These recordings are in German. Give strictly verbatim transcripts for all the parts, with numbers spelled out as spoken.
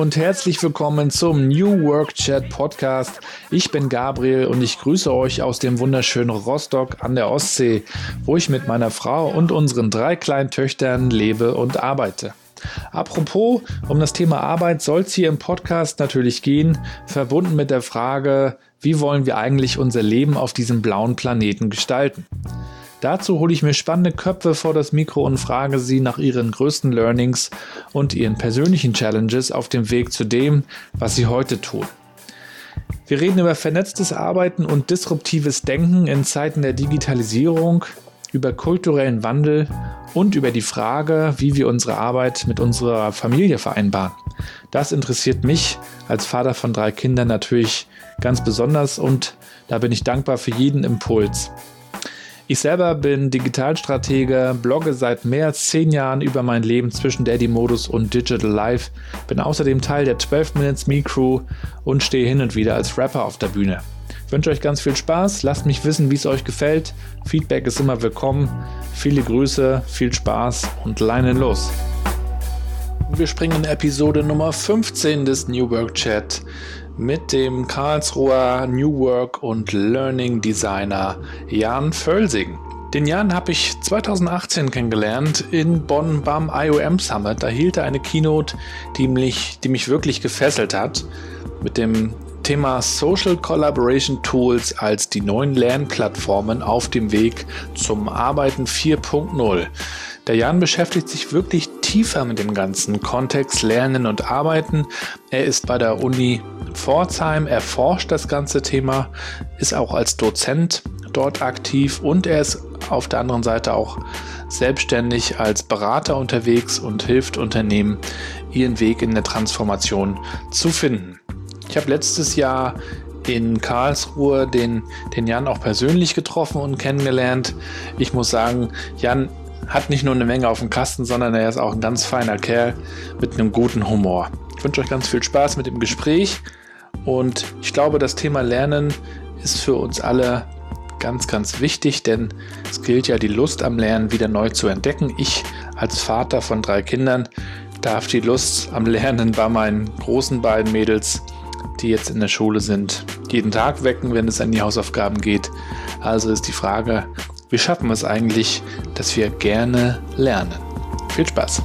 und herzlich willkommen zum New Work Chat Podcast. Ich bin Gabriel und ich grüße euch aus dem wunderschönen Rostock an der Ostsee, wo ich mit meiner Frau und unseren drei kleinen Töchtern lebe und arbeite. Apropos, um das Thema Arbeit soll es hier im Podcast natürlich gehen, verbunden mit der Frage, wie wollen wir eigentlich unser Leben auf diesem blauen Planeten gestalten? Dazu hole ich mir spannende Köpfe vor das Mikro und frage sie nach ihren größten Learnings und ihren persönlichen Challenges auf dem Weg zu dem, was sie heute tun. Wir reden über vernetztes Arbeiten und disruptives Denken in Zeiten der Digitalisierung, über kulturellen Wandel und über die Frage, wie wir unsere Arbeit mit unserer Familie vereinbaren. Das interessiert mich als Vater von drei Kindern natürlich ganz besonders und da bin ich dankbar für jeden Impuls. Ich selber bin Digitalstratege, blogge seit mehr als zehn Jahren über mein Leben zwischen Daddy-Modus und Digital Life, bin außerdem Teil der zwölf Minutes Me Crew und stehe hin und wieder als Rapper auf der Bühne. Ich wünsche euch ganz viel Spaß, lasst mich wissen, wie es euch gefällt. Feedback ist immer willkommen. Viele Grüße, viel Spaß und leinen los. Wir springen in Episode Nummer fünfzehn des New Work Chat mit dem Karlsruher New Work und Learning Designer Jan Völsing. Den Jan habe ich zweitausendachtzehn kennengelernt in Bonn beim I O M Summit. Da hielt er eine Keynote, die mich, die mich wirklich gefesselt hat, mit dem Thema Social Collaboration Tools als die neuen Lernplattformen auf dem Weg zum Arbeiten vier Punkt null. Der Jan beschäftigt sich wirklich tiefer mit dem ganzen Kontext Lernen und Arbeiten. Er ist bei der Uni Pforzheim, er forscht das ganze Thema, ist auch als Dozent dort aktiv und er ist auf der anderen Seite auch selbstständig als Berater unterwegs und hilft Unternehmen, ihren Weg in der Transformation zu finden. Ich habe letztes Jahr in Karlsruhe den, den Jan auch persönlich getroffen und kennengelernt. Ich muss sagen, Jan hat nicht nur eine Menge auf dem Kasten, sondern er ist auch ein ganz feiner Kerl mit einem guten Humor. Ich wünsche euch ganz viel Spaß mit dem Gespräch und ich glaube, das Thema Lernen ist für uns alle ganz, ganz wichtig, denn es gilt ja, die Lust am Lernen wieder neu zu entdecken. Ich als Vater von drei Kindern darf die Lust am Lernen bei meinen großen beiden Mädels, die jetzt in der Schule sind, jeden Tag wecken, wenn es an die Hausaufgaben geht. Also ist die Frage, wie schaffen wir es eigentlich, dass wir gerne lernen? Viel Spaß!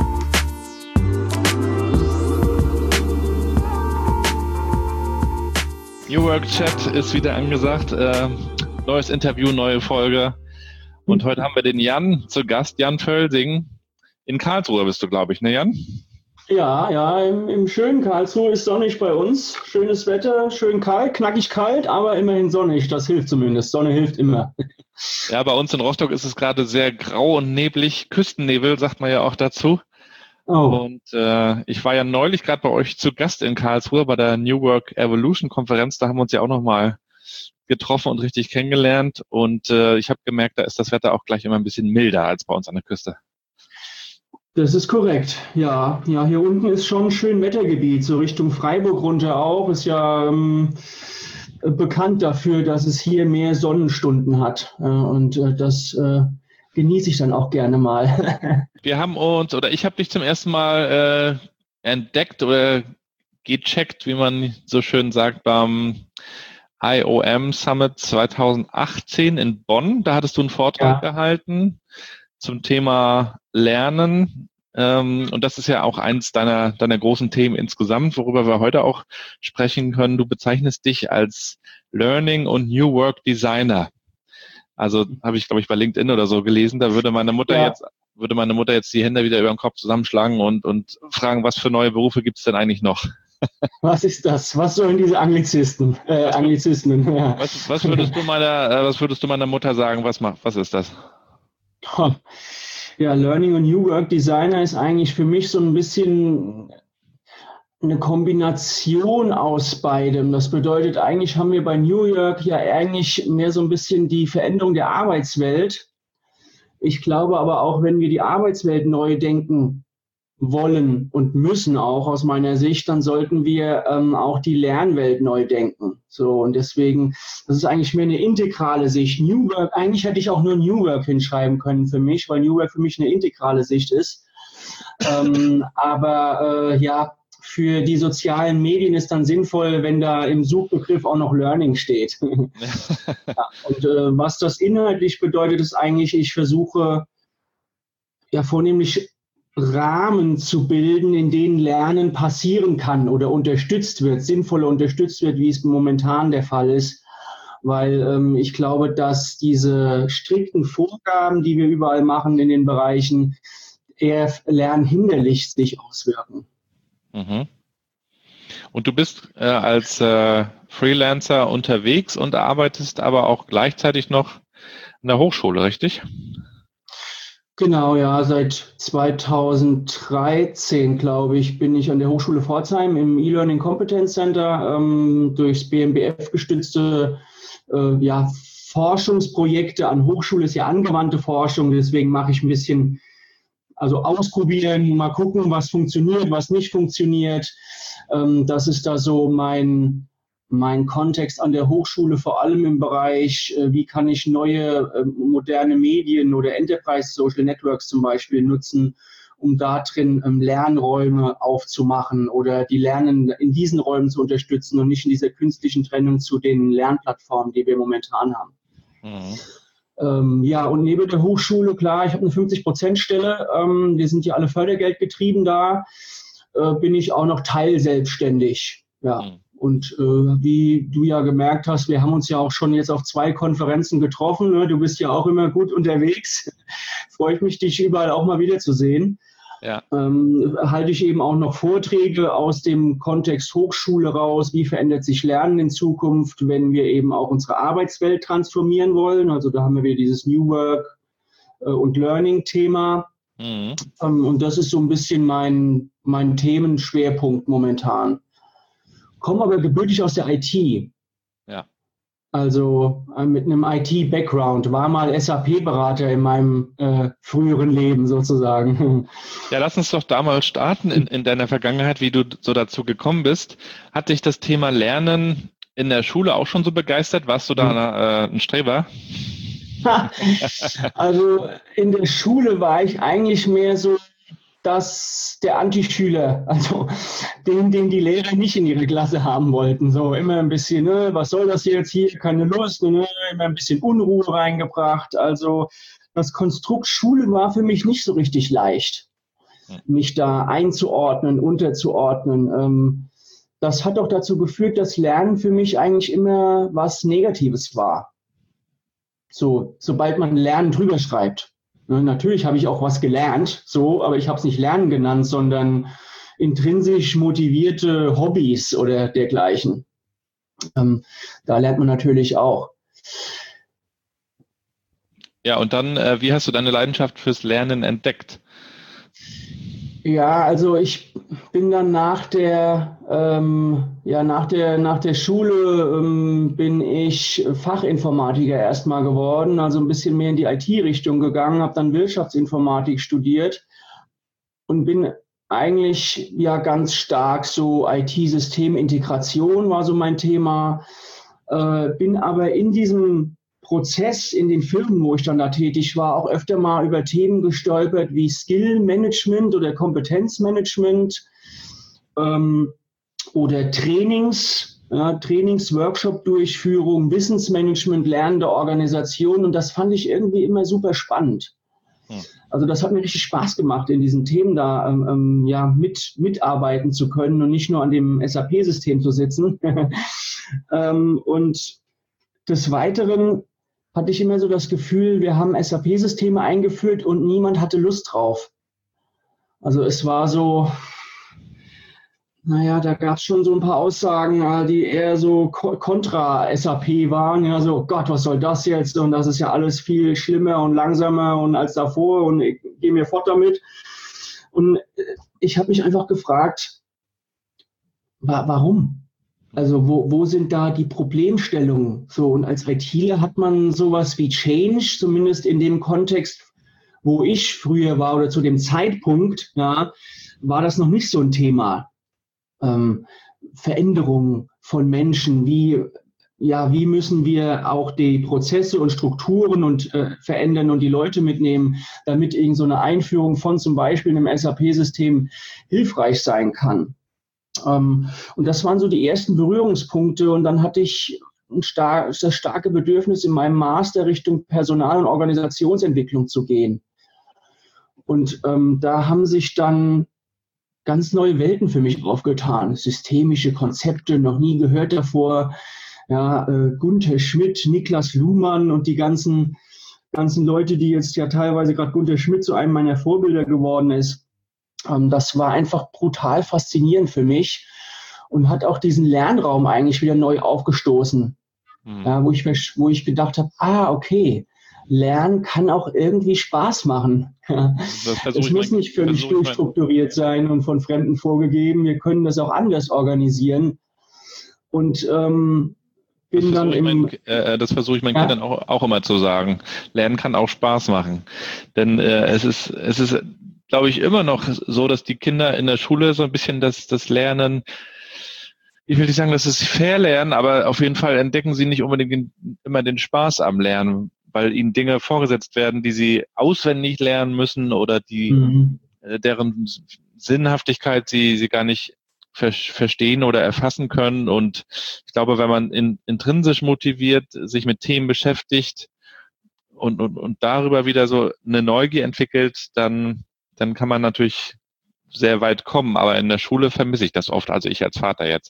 New Work Chat ist wieder angesagt. Äh, neues Interview, neue Folge. Und heute haben wir den Jan zu Gast, Jan Völsing. In Karlsruhe bist du, glaube ich, ne Jan? Ja, ja, im, im schönen Karlsruhe ist sonnig bei uns. Schönes Wetter, schön kalt, knackig kalt, aber immerhin sonnig. Das hilft zumindest. Sonne hilft immer. Ja, bei uns in Rostock ist es gerade sehr grau und neblig. Küstennebel, sagt man ja auch dazu. Oh. Und äh, ich war ja neulich gerade bei euch zu Gast in Karlsruhe bei der New Work Evolution Konferenz. Da haben wir uns ja auch nochmal getroffen und richtig kennengelernt. Und äh, ich habe gemerkt, da ist das Wetter auch gleich immer ein bisschen milder als bei uns an der Küste. Das ist korrekt, ja. Ja, hier unten ist schon ein schön Wettergebiet, so Richtung Freiburg runter auch. Ist ja ähm, bekannt dafür, dass es hier mehr Sonnenstunden hat. Äh, und äh, das äh, genieße ich dann auch gerne mal. Wir haben uns, oder ich habe dich zum ersten Mal äh, entdeckt oder gecheckt, wie man so schön sagt, beim I O M Summit zweitausendachtzehn in Bonn. Da hattest du einen Vortrag ja. gehalten zum Thema Lernen. Ähm, und das ist ja auch eins deiner, deiner großen Themen insgesamt, worüber wir heute auch sprechen können. Du bezeichnest dich als Learning und New Work Designer. Also habe ich, glaube ich, bei LinkedIn oder so gelesen. Da würde meine Mutter ja. jetzt, würde meine Mutter jetzt die Hände wieder über den Kopf zusammenschlagen und, und fragen, was für neue Berufe gibt es denn eigentlich noch? Was ist das? Was sollen diese Anglizisten, äh, Anglizismen? Ja. Was, was würdest du meiner, äh, was würdest du meiner Mutter sagen? Was macht, was ist das? Ja, Learning und New Work Designer ist eigentlich für mich so ein bisschen eine Kombination aus beidem. Das bedeutet, eigentlich haben wir bei New Work ja eigentlich mehr so ein bisschen die Veränderung der Arbeitswelt. Ich glaube aber auch, wenn wir die Arbeitswelt neu denken wollen und müssen auch aus meiner Sicht, dann sollten wir ähm, auch die Lernwelt neu denken. So, und deswegen, das ist eigentlich mehr eine integrale Sicht. New Work, eigentlich hätte ich auch nur New Work hinschreiben können für mich, weil New Work für mich eine integrale Sicht ist. Ähm, aber äh, ja, für die sozialen Medien ist dann sinnvoll, wenn da im Suchbegriff auch noch Learning steht. Ja, und äh, was das inhaltlich bedeutet, ist eigentlich, ich versuche ja vornehmlich Rahmen zu bilden, in denen Lernen passieren kann oder unterstützt wird, sinnvoller unterstützt wird, wie es momentan der Fall ist. Weil ähm, ich glaube, dass diese strikten Vorgaben, die wir überall machen in den Bereichen, eher lernhinderlich sich auswirken. Mhm. Und du bist äh, als äh, Freelancer unterwegs und arbeitest aber auch gleichzeitig noch in der Hochschule, richtig? Genau, ja, seit zweitausenddreizehn, glaube ich, bin ich an der Hochschule Pforzheim im E-Learning Competence Center ähm, durchs B M B F gestützte äh, ja, Forschungsprojekte an Hochschule, ist ja angewandte Forschung, deswegen mache ich ein bisschen, also ausprobieren, mal gucken, was funktioniert, was nicht funktioniert. Ähm, das ist da so mein Mein Kontext an der Hochschule, vor allem im Bereich, äh, wie kann ich neue äh, moderne Medien oder Enterprise Social Networks zum Beispiel nutzen, um da drin ähm, Lernräume aufzumachen oder die Lernen in diesen Räumen zu unterstützen und nicht in dieser künstlichen Trennung zu den Lernplattformen, die wir momentan haben. Mhm. Ähm, ja, und neben der Hochschule, klar, ich habe eine fünfzig-Prozent-Stelle, ähm, wir sind ja alle fördergeldgetrieben da, äh, bin ich auch noch teilselbstständig, ja. Mhm. Und äh, wie du ja gemerkt hast, wir haben uns ja auch schon jetzt auf zwei Konferenzen getroffen. Ne? Du bist ja auch immer gut unterwegs. Freut mich, dich überall auch mal wiederzusehen. Ja. Ähm, halte ich eben auch noch Vorträge aus dem Kontext Hochschule raus. Wie verändert sich Lernen in Zukunft, wenn wir eben auch unsere Arbeitswelt transformieren wollen? Also da haben wir wieder dieses New Work äh, und Learning-Thema. Mhm. Ähm, und das ist so ein bisschen mein, mein Themenschwerpunkt momentan. Komme aber gebürtig aus der I T. Ja. Also äh, mit einem I T-Background, war mal S A P-Berater in meinem äh, früheren Leben sozusagen. Ja, lass uns doch da mal starten in, in deiner Vergangenheit, wie du so dazu gekommen bist. Hat dich das Thema Lernen in der Schule auch schon so begeistert? Warst du da äh, ein Streber? Also in der Schule war ich eigentlich mehr so dass der Antischüler, also den, den die Lehrer nicht in ihre Klasse haben wollten, so immer ein bisschen, ne, was soll das jetzt hier, keine Lust, ne, immer ein bisschen Unruhe reingebracht. Also das Konstrukt Schule war für mich nicht so richtig leicht, mich da einzuordnen, unterzuordnen. Ähm, das hat auch dazu geführt, dass Lernen für mich eigentlich immer was Negatives war. So, sobald man Lernen drüber schreibt. Natürlich habe ich auch was gelernt, so, aber ich habe es nicht Lernen genannt, sondern intrinsisch motivierte Hobbys oder dergleichen. Ähm, da lernt man natürlich auch. Ja, und dann, äh, wie hast du deine Leidenschaft fürs Lernen entdeckt? Ja, also ich bin dann nach der, ähm, ja, nach der, nach der Schule ähm, bin ich Fachinformatiker erstmal geworden, also ein bisschen mehr in die I T-Richtung gegangen, habe dann Wirtschaftsinformatik studiert und bin eigentlich ja ganz stark so I T-Systemintegration war so mein Thema, äh, bin aber in diesem Prozess in den Firmen, wo ich dann da tätig war, auch öfter mal über Themen gestolpert wie Skill-Management oder Kompetenzmanagement ähm, oder Trainings, ja, Trainings-Workshop-Durchführung, Wissensmanagement, lernende Organisation und das fand ich irgendwie immer super spannend. Hm. Also das hat mir richtig Spaß gemacht, in diesen Themen da ähm, ja, mit, mitarbeiten zu können und nicht nur an dem S A P-System zu sitzen. ähm, und des Weiteren hatte ich immer so das Gefühl, wir haben S A P-Systeme eingeführt und niemand hatte Lust drauf. Also es war so, naja, da gab es schon so ein paar Aussagen, die eher so kontra S A P waren. Ja, so, Gott, was soll das jetzt? Und das ist ja alles viel schlimmer und langsamer und als davor und ich gehe mir fort damit. Und ich habe mich einfach gefragt, wa- warum? Also wo, wo sind da die Problemstellungen? So, und als ITler hat man sowas wie Change, zumindest in dem Kontext, wo ich früher war oder zu dem Zeitpunkt, ja, war das noch nicht so ein Thema. Ähm, Veränderung von Menschen, wie, ja, wie müssen wir auch die Prozesse und Strukturen und äh, verändern und die Leute mitnehmen, damit irgend so eine Einführung von zum Beispiel einem S A P-System hilfreich sein kann. Ähm, und das waren so die ersten Berührungspunkte. Und dann hatte ich ein star- das starke Bedürfnis, in meinem Master Richtung Personal- und Organisationsentwicklung zu gehen. Und ähm, da haben sich dann ganz neue Welten für mich aufgetan. Systemische Konzepte, noch nie gehört davor. Ja, äh, Gunther Schmidt, Niklas Luhmann und die ganzen, ganzen Leute, die jetzt ja teilweise gerade Gunther Schmidt zu einem meiner Vorbilder geworden ist. Ähm, das war einfach brutal faszinierend für mich und hat auch diesen Lernraum eigentlich wieder neu aufgestoßen. Mhm. Ja, wo ich, wo ich gedacht habe, ah, okay, Lernen kann auch irgendwie Spaß machen. Es muss mein, nicht völlig durchstrukturiert sein und von Fremden vorgegeben. Wir können das auch anders organisieren. Und ähm, bin das dann im... Mein, äh, das versuche ich meinen ja? Kindern auch, auch immer zu sagen. Lernen kann auch Spaß machen. Denn äh, es ist, es ist, glaube ich, immer noch so, dass die Kinder in der Schule so ein bisschen das, das Lernen, ich will nicht sagen, dass sie fair lernen, aber auf jeden Fall entdecken sie nicht unbedingt immer den Spaß am Lernen, weil ihnen Dinge vorgesetzt werden, die sie auswendig lernen müssen oder die, mhm. deren Sinnhaftigkeit sie, sie gar nicht ver- verstehen oder erfassen können. Und ich glaube, wenn man in, intrinsisch motiviert sich mit Themen beschäftigt und, und, und darüber wieder so eine Neugier entwickelt, dann, dann kann man natürlich sehr weit kommen. Aber in der Schule vermisse ich das oft, also ich als Vater jetzt.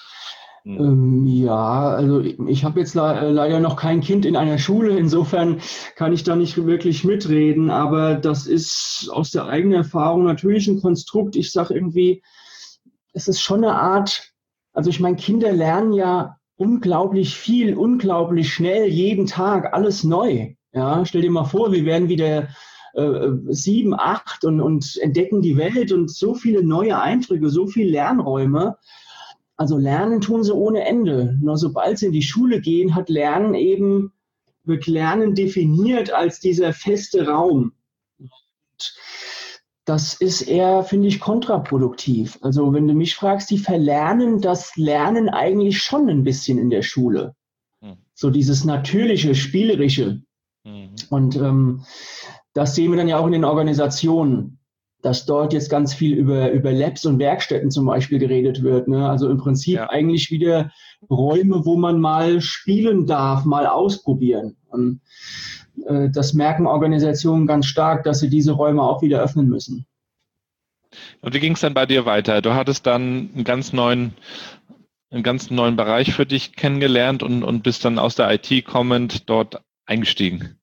Ähm, ja, also ich, ich habe jetzt le- leider noch kein Kind in einer Schule, insofern kann ich da nicht wirklich mitreden, aber das ist aus der eigenen Erfahrung natürlich ein Konstrukt. Ich sage irgendwie, es ist schon eine Art, also ich meine, Kinder lernen ja unglaublich viel, unglaublich schnell, jeden Tag, alles neu. Ja, stell dir mal vor, wir werden wieder äh, sieben, acht und, und entdecken die Welt und so viele neue Eindrücke, so viele Lernräume. Also lernen tun sie ohne Ende. Nur sobald sie in die Schule gehen, hat Lernen eben, wird Lernen definiert als dieser feste Raum. Und das ist eher, finde ich, kontraproduktiv. Also wenn du mich fragst, die verlernen das Lernen eigentlich schon ein bisschen in der Schule. Hm. So dieses natürliche, spielerische. Mhm. Und ähm, das sehen wir dann ja auch in den Organisationen, dass dort jetzt ganz viel über, über Labs und Werkstätten zum Beispiel geredet wird. Ne? Also im Prinzip ja. eigentlich wieder Räume, wo man mal spielen darf, mal ausprobieren. Und äh, das merken Organisationen ganz stark, dass sie diese Räume auch wieder öffnen müssen. Und wie ging es dann bei dir weiter? Du hattest dann einen ganz neuen, einen ganz neuen Bereich für dich kennengelernt und, und bist dann aus der I T kommend dort eingestiegen.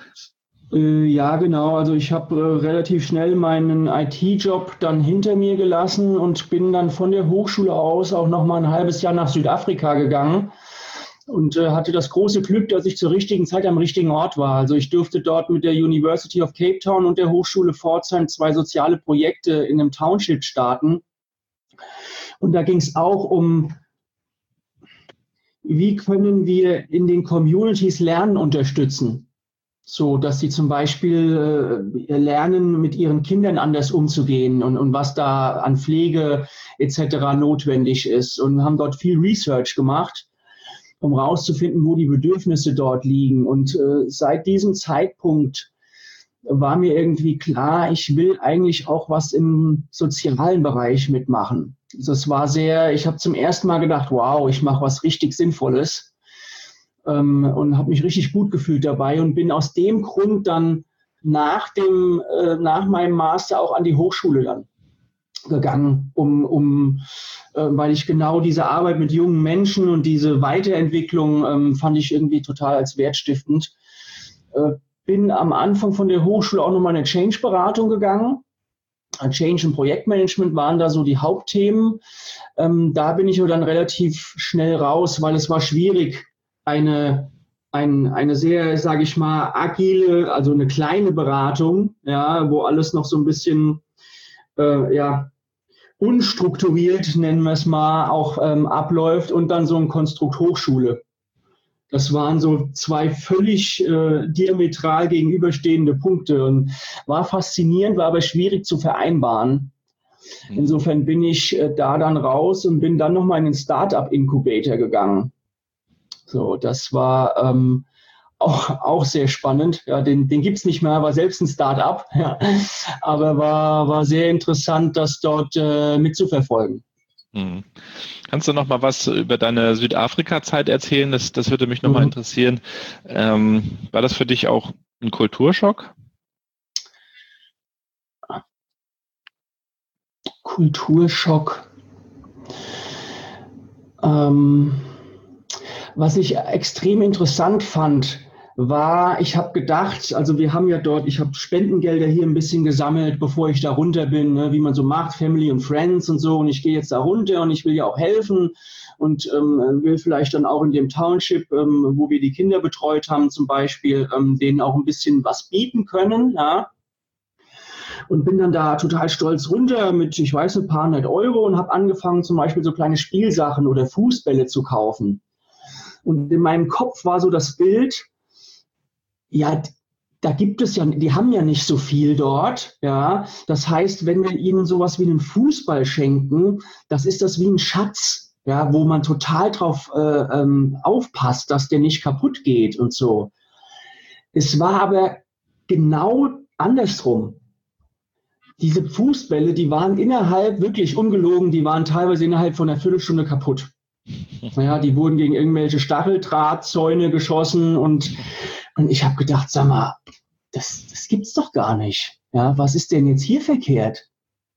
Ja, genau. Also ich habe äh, relativ schnell meinen I T-Job dann hinter mir gelassen und bin dann von der Hochschule aus auch noch mal ein halbes Jahr nach Südafrika gegangen und äh, hatte das große Glück, dass ich zur richtigen Zeit am richtigen Ort war. Also ich durfte dort mit der University of Cape Town und der Hochschule Pforzheim zwei soziale Projekte in einem Township starten. Und da ging es auch um, wie können wir in den Communities Lernen unterstützen? So, dass sie zum Beispiel äh, lernen, mit ihren Kindern anders umzugehen und, und was da an Pflege et cetera notwendig ist. Und haben dort viel Research gemacht, um rauszufinden, wo die Bedürfnisse dort liegen. Und äh, seit diesem Zeitpunkt war mir irgendwie klar, ich will eigentlich auch was im sozialen Bereich mitmachen. Also es war sehr, ich habe zum ersten Mal gedacht, wow, ich mache was richtig Sinnvolles. Ähm, und habe mich richtig gut gefühlt dabei und bin aus dem Grund dann nach dem äh, nach meinem Master auch an die Hochschule dann gegangen, um um äh, weil ich genau diese Arbeit mit jungen Menschen und diese Weiterentwicklung ähm, fand ich irgendwie total als wertstiftend. Äh, bin am Anfang von der Hochschule auch nochmal eine Change-Beratung gegangen. Change und Projektmanagement waren da so die Hauptthemen. Ähm, da bin ich aber dann relativ schnell raus, weil es war schwierig, eine, ein, eine sehr, sage ich mal, agile, also eine kleine Beratung, ja, wo alles noch so ein bisschen äh, ja, unstrukturiert, nennen wir es mal, auch ähm, abläuft und dann so ein Konstrukt Hochschule. Das waren so zwei völlig äh, diametral gegenüberstehende Punkte und war faszinierend, war aber schwierig zu vereinbaren. Insofern bin ich äh, da dann raus und bin dann nochmal in den Startup-Incubator gegangen. So, das war ähm, auch, auch sehr spannend. Ja, den den gibt es nicht mehr, war selbst ein Start-up. Ja. Aber war, war sehr interessant, das dort äh, mitzuverfolgen. Mhm. Kannst du noch mal was über deine Südafrika-Zeit erzählen? Das, das würde mich noch mal Mhm. interessieren. Ähm, war das für dich auch ein Kulturschock? Kulturschock. Ähm, was ich extrem interessant fand, war, ich habe gedacht, also wir haben ja dort, ich habe Spendengelder hier ein bisschen gesammelt, bevor ich da runter bin, ne, wie man so macht, Family und Friends und so, und ich gehe jetzt da runter und ich will ja auch helfen und ähm, will vielleicht dann auch in dem Township, ähm, wo wir die Kinder betreut haben zum Beispiel, ähm, denen auch ein bisschen was bieten können, ja. Und bin dann da total stolz runter mit, ich weiß, ein paar hundert Euro und habe angefangen, zum Beispiel so kleine Spielsachen oder Fußbälle zu kaufen. Und in meinem Kopf war so das Bild, ja, da gibt es ja, die haben ja nicht so viel dort, ja. Das heißt, wenn wir ihnen sowas wie einen Fußball schenken, das ist das wie ein Schatz, ja, wo man total drauf äh, ähm, aufpasst, dass der nicht kaputt geht und so. Es war aber genau andersrum. Diese Fußbälle, die waren innerhalb, wirklich ungelogen, die waren teilweise innerhalb von einer Viertelstunde kaputt. Naja, die wurden gegen irgendwelche Stacheldrahtzäune geschossen und, und ich habe gedacht, sag mal, das, das gibt's doch gar nicht. Ja, was ist denn jetzt hier verkehrt?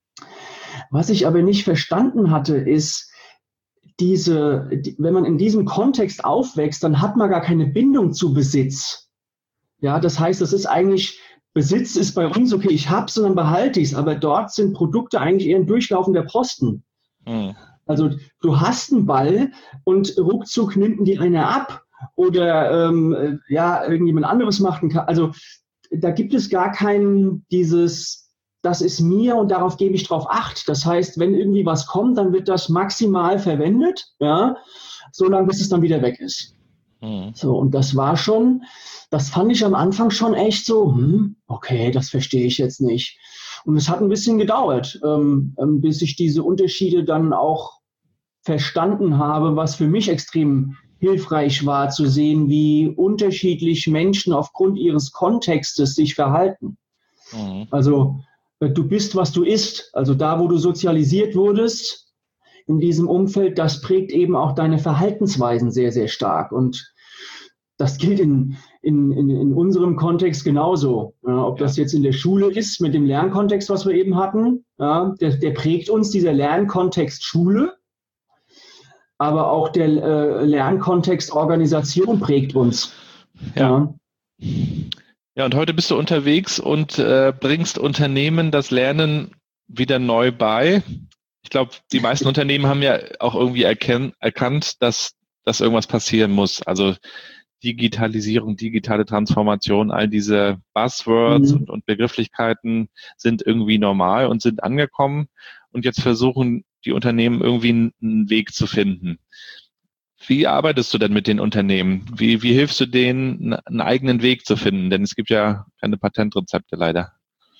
Was ich aber nicht verstanden hatte, ist, diese, die, wenn man in diesem Kontext aufwächst, dann hat man gar keine Bindung zu Besitz. Ja, das heißt, das ist eigentlich, Besitz ist bei uns, okay, ich hab's und dann behalte ich's, aber dort sind Produkte eigentlich eher ein Durchlaufen der Posten. Mhm. Also du hast einen Ball und ruckzuck nimmt die einer ab oder ähm, ja, irgendjemand anderes macht einen, also da gibt es gar kein dieses, das ist mir und darauf gebe ich drauf Acht. Das heißt, wenn irgendwie was kommt, dann wird das maximal verwendet, ja, solange bis es dann wieder weg ist. Mhm. So, und das war schon, das fand ich am Anfang schon echt so, hm, okay, das verstehe ich jetzt nicht. Und es hat ein bisschen gedauert, ähm, bis ich diese Unterschiede dann auch verstanden habe, was für mich extrem hilfreich war, zu sehen, wie unterschiedlich Menschen aufgrund ihres Kontextes sich verhalten. Mhm. Also du bist, was du isst. Also da, wo du sozialisiert wurdest, in diesem Umfeld, das prägt eben auch deine Verhaltensweisen sehr, sehr stark. Und das gilt in, in, in, in unserem Kontext genauso. Ja, ob ja. das jetzt in der Schule ist, mit dem Lernkontext, was wir eben hatten, ja, der, der prägt uns, dieser Lernkontext Schule. Aber auch der äh, Lernkontext Organisation prägt uns. Ja. ja. Ja, und heute bist du unterwegs und äh, bringst Unternehmen das Lernen wieder neu bei. Ich glaube, die meisten Unternehmen haben ja auch irgendwie erken- erkannt, dass, dass irgendwas passieren muss. Also Digitalisierung, digitale Transformation, all diese Buzzwords mhm. und, und Begrifflichkeiten sind irgendwie normal und sind angekommen. Und jetzt versuchen die Unternehmen irgendwie einen Weg zu finden. Wie arbeitest du denn mit den Unternehmen? Wie, wie hilfst du denen, einen eigenen Weg zu finden? Denn es gibt ja keine Patentrezepte leider.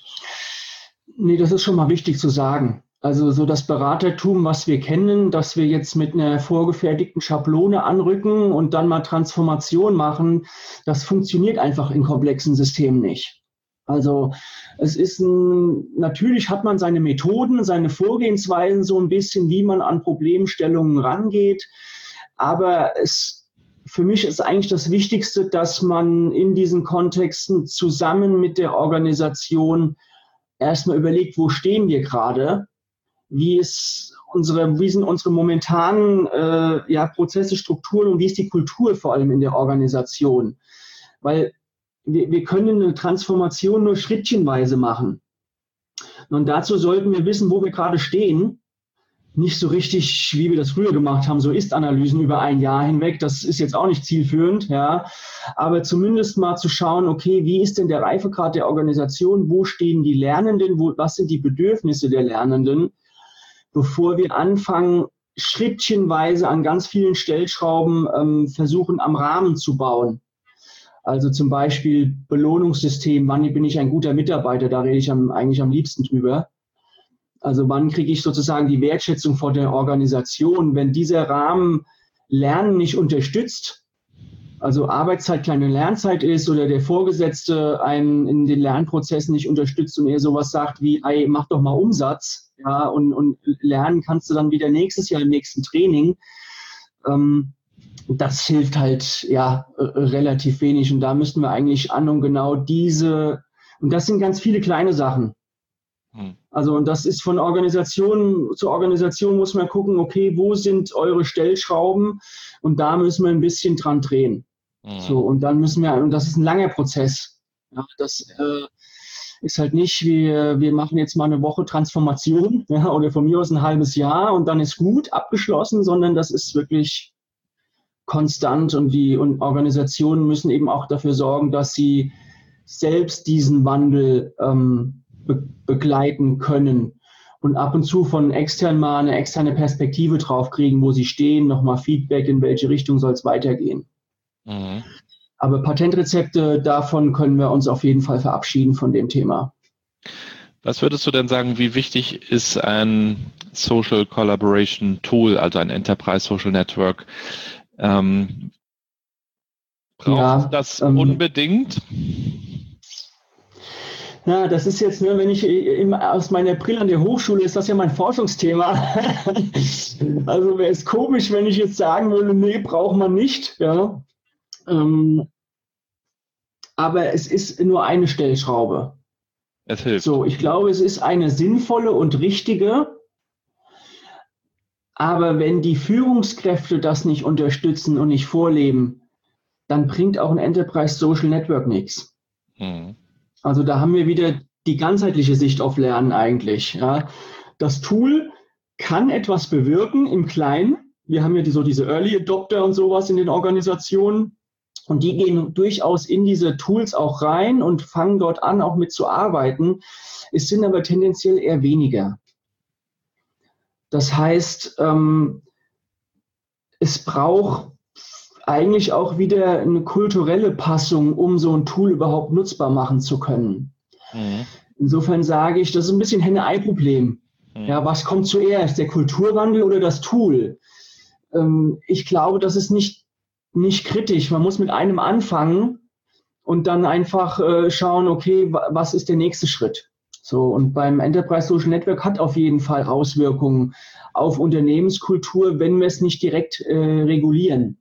Nee, das ist schon mal wichtig zu sagen. Also so das Beratertum, was wir kennen, dass wir jetzt mit einer vorgefertigten Schablone anrücken und dann mal Transformation machen, das funktioniert einfach in komplexen Systemen nicht. Also es ist ein, natürlich hat man seine Methoden, seine Vorgehensweisen so ein bisschen, wie man an Problemstellungen rangeht. Aber es, für mich ist eigentlich das Wichtigste, dass man in diesen Kontexten zusammen mit der Organisation erstmal überlegt, wo stehen wir gerade? Wie ist unsere, wie sind unsere momentanen äh, ja, Prozesse, Strukturen und wie ist die Kultur vor allem in der Organisation? Weil wir, wir können eine Transformation nur schrittchenweise machen. Und dazu sollten wir wissen, wo wir gerade stehen. Nicht so richtig, wie wir das früher gemacht haben, so Ist-Analysen über ein Jahr hinweg. Das ist jetzt auch nicht zielführend, ja. Aber zumindest mal zu schauen, okay, wie ist denn der Reifegrad der Organisation? Wo stehen die Lernenden? Wo, was sind die Bedürfnisse der Lernenden? Bevor wir anfangen, schrittchenweise an ganz vielen Stellschrauben ähm, versuchen, am Rahmen zu bauen. Also zum Beispiel Belohnungssystem, wann bin ich ein guter Mitarbeiter? Da rede ich am, eigentlich am liebsten drüber. Also wann kriege ich sozusagen die Wertschätzung von der Organisation? Wenn dieser Rahmen Lernen nicht unterstützt, also Arbeitszeit kleine Lernzeit ist oder der Vorgesetzte einen in den Lernprozessen nicht unterstützt und eher sowas sagt wie, ey, mach doch mal Umsatz, ja, und, und lernen kannst du dann wieder nächstes Jahr im nächsten Training. Ähm, das hilft halt, ja, äh, relativ wenig. Und da müssten wir eigentlich an und genau diese, und das sind ganz viele kleine Sachen. Also, und das ist von Organisation zu Organisation muss man gucken, okay, wo sind eure Stellschrauben? Und da müssen wir ein bisschen dran drehen. Mhm. So, und dann müssen wir, und das ist ein langer Prozess. Ja, das äh, ist halt nicht, wir, wir machen jetzt mal eine Woche Transformation, ja, oder von mir aus ein halbes Jahr und dann ist gut, abgeschlossen, sondern das ist wirklich konstant und die und Organisationen müssen eben auch dafür sorgen, dass sie selbst diesen Wandel ähm, be- begleiten können und ab und zu von extern mal eine externe Perspektive drauf kriegen, wo sie stehen, nochmal Feedback, in welche Richtung soll es weitergehen. Mhm. Aber Patentrezepte, davon können wir uns auf jeden Fall verabschieden von dem Thema. Was würdest du denn sagen, wie wichtig ist ein Social Collaboration Tool, also ein Enterprise Social Network? Ähm, braucht ja, das ähm, unbedingt? Na, das ist jetzt nur, wenn ich im, aus meiner Brille an der Hochschule, ist das ja mein Forschungsthema. Also wäre es komisch, wenn ich jetzt sagen würde, nee, braucht man nicht. Ja. Ähm, aber es ist nur eine Stellschraube. Es hilft. So, ich glaube, es ist eine sinnvolle und richtige. Aber wenn die Führungskräfte das nicht unterstützen und nicht vorleben, dann bringt auch ein Enterprise Social Network nichts. Mhm. Also da haben wir wieder die ganzheitliche Sicht auf Lernen eigentlich. Ja. Das Tool kann etwas bewirken im Kleinen. Wir haben ja die, so diese Early Adopter und sowas in den Organisationen. Und die gehen durchaus in diese Tools auch rein und fangen dort an, auch mit zu arbeiten. Es sind aber tendenziell eher weniger. Das heißt, ähm, es braucht eigentlich auch wieder eine kulturelle Passung, um so ein Tool überhaupt nutzbar machen zu können. Mhm. Insofern sage ich, das ist ein bisschen Henne-Ei-Problem. Mhm. Ja, was kommt zuerst, der Kulturwandel oder das Tool? Ähm, ich glaube, das ist nicht, nicht kritisch. Man muss mit einem anfangen und dann einfach äh, schauen, okay, w- was ist der nächste Schritt? So, und beim Enterprise Social Network hat auf jeden Fall Auswirkungen auf Unternehmenskultur, wenn wir es nicht direkt äh, regulieren.